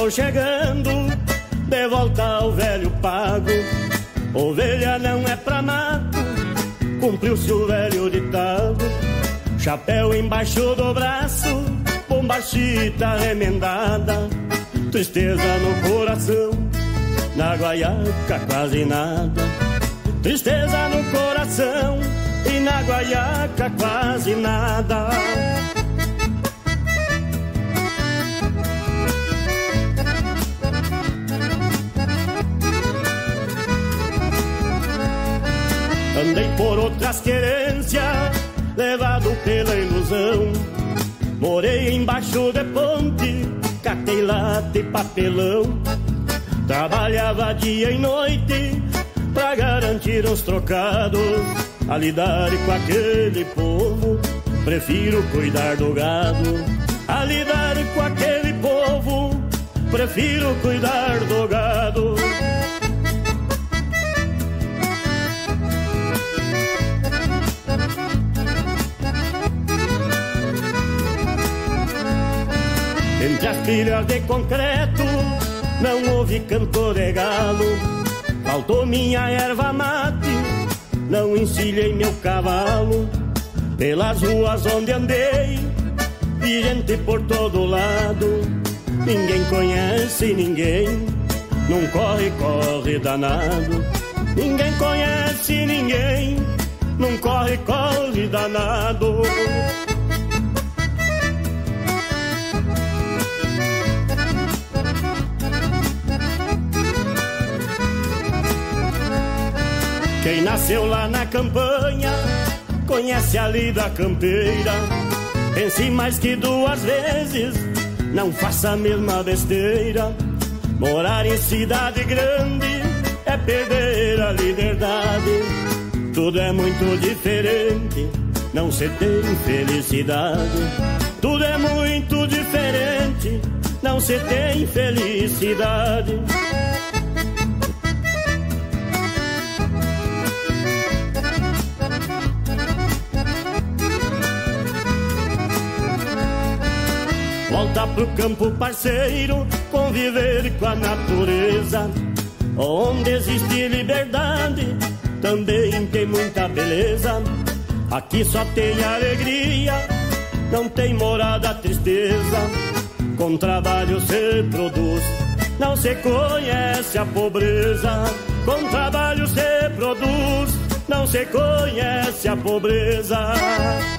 Estou chegando de volta ao velho pago. Ovelha não é pra mato, cumpriu-se o velho ditado. Chapéu embaixo do braço, bombachita remendada. Tristeza no coração, na guaiaca quase nada. Tristeza no coração e na guaiaca quase nada. Andei por outras querências, levado pela ilusão. Morei embaixo de ponte, catei lata e papelão. Trabalhava dia e noite pra garantir os trocados. A lidar com aquele povo, prefiro cuidar do gado. A lidar com aquele povo, prefiro cuidar do gado. Entre as pilhas de concreto não houve canto de galo. Faltou minha erva mate, não encilhei meu cavalo. Pelas ruas onde andei, vi gente por todo lado. Ninguém conhece ninguém, num corre-corre danado. Ninguém conhece ninguém, num corre-corre danado. Quem nasceu lá na campanha conhece a lida campeira. Pense mais que duas vezes, não faça a mesma besteira. Morar em cidade grande é perder a liberdade. Tudo é muito diferente, não se tem felicidade. Tudo é muito diferente, não se tem felicidade. Volta pro campo, parceiro, conviver com a natureza. Onde existe liberdade, também tem muita beleza. Aqui só tem alegria, não tem morada tristeza. Com trabalho se produz, não se conhece a pobreza. Com trabalho se produz, não se conhece a pobreza.